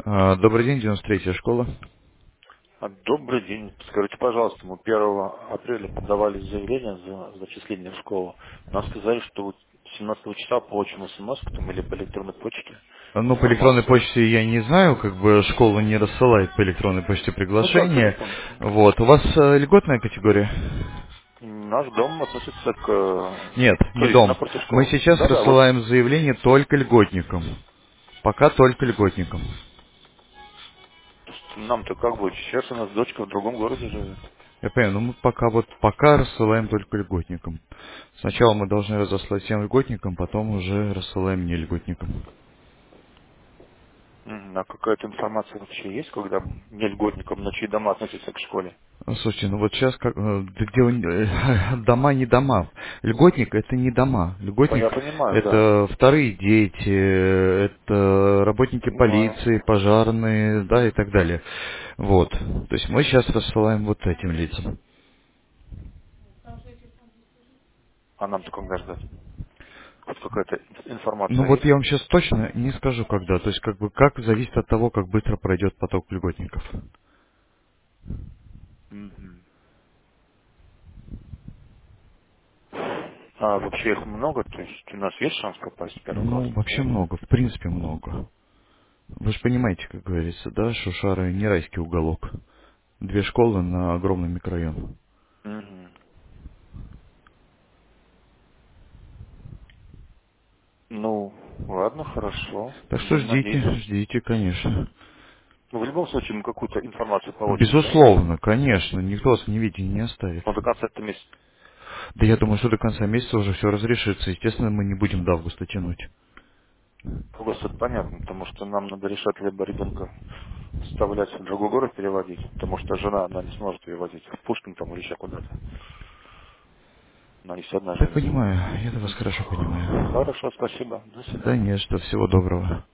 Добрый день, 93-я школа. Добрый день. Скажите, пожалуйста, мы 1 апреля подавали заявление за зачисление в школу. Нам сказали, что вот 17 числа получим смс там или по электронной почте Ну, по электронной информацию. почте я не знаю, как бы школа не рассылает по электронной почте Ну как по приглашение. электронной? Вот. У вас льготная категория? Наш дом относится к... Нет, То не есть дом. напротив Мы школы. сейчас Да-да, вот. рассылаем заявление только льготникам. Пока только льготникам. Нам-то как будет? Сейчас у нас дочка в другом городе живет. Я понимаю, но мы пока рассылаем только льготникам. Сначала мы должны разослать всем льготникам, потом уже рассылаем не льготникам. А какая-то информация вообще есть, когда не льготникам, но чьи дома относятся к школе? Слушайте, ну вот сейчас как, да где дома не дома. Льготник это не дома. Льготник Я понимаю, да. это вторые дети, это работники Понимаю. полиции, пожарные, да, и так далее. Вот. То есть мы сейчас рассылаем вот этим лицам. А нам-то когда ждать? Хоть какая-то Ну информация вот есть? я вам сейчас точно не скажу когда. То есть как бы как зависит от того, как быстро пройдет поток льготников. Мгм. А вообще их много? То есть у нас есть шанс попасть в первый класс? Ну, вообще много, в принципе много. Вы же понимаете, как говорится, да, что Шары не райский уголок. Две школы на огромный микрорайон. Мгм. Ну, ладно, хорошо. Так что Будем ждите, надеяться. ждите, конечно. Ну, в любом случае мы какую-то информацию получим, да? Безусловно, конечно, никто вас в неведении не оставит. Но до конца этого месяца. Да я думаю, что до конца месяца уже все разрешится. Естественно, мы не будем до августа тянуть. Просто это понятно, потому что нам надо решать либо ребенка вставлять в другой город переводить, потому что жена, она не сможет переводить в Пушкин там или еще куда-то. Она здесь одна Да живет. понимаю, я вас хорошо понимаю. Хорошо, спасибо. До Да свидания. нет, что всего доброго.